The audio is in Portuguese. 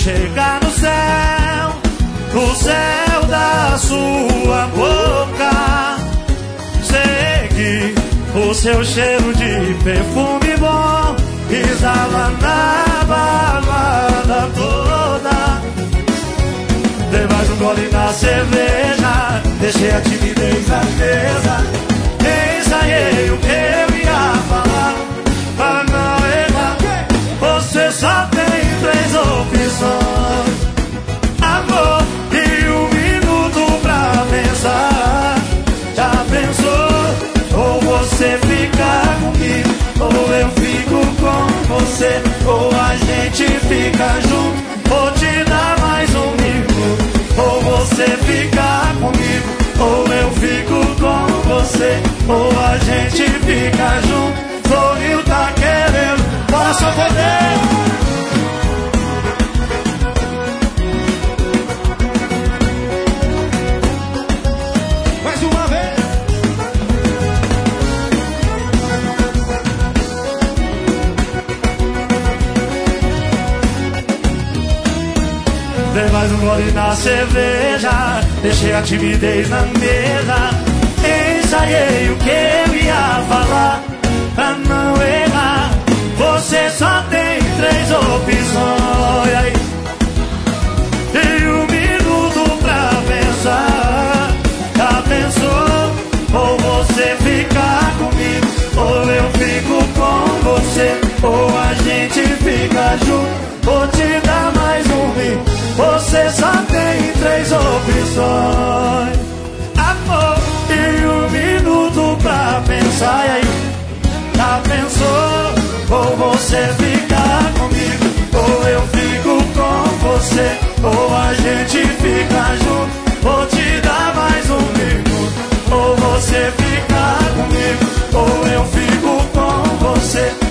chegar no céu da sua boca, seguir o seu cheiro de perfume bom, pisava na balada toda. Dei mais um gole na cerveja, deixei a timidez na mesa, ensaiei o que eu ia falar pra não errar. Você só tem 3 opções: amor e 1 minuto pra pensar. Já pensou? Ou você fica comigo, ou eu fico com você, ou a gente fica junto, vou te dar mais 1 minuto. Ou você fica comigo, ou eu fico com você, ou a gente fica junto. Sorriu, tá querendo, bora só poder. Mais uma vez. Dei mais um gole na cerveja, deixei a timidez na mesa, ensaiei o que eu ia falar pra não errar. Você só tem 3 opções, e 1 minuto pra pensar. Já pensou? Ou você fica comigo, ou eu fico com você, ou a gente fica junto, vou te dar mais 1 minuto. Você só tem 3 opções: amor e 1 minuto pra pensar. E aí, já pensou? Ou você fica comigo, ou eu fico com você, ou a gente fica junto, vou te dar mais 1 minuto. Ou você fica comigo, ou eu fico com você,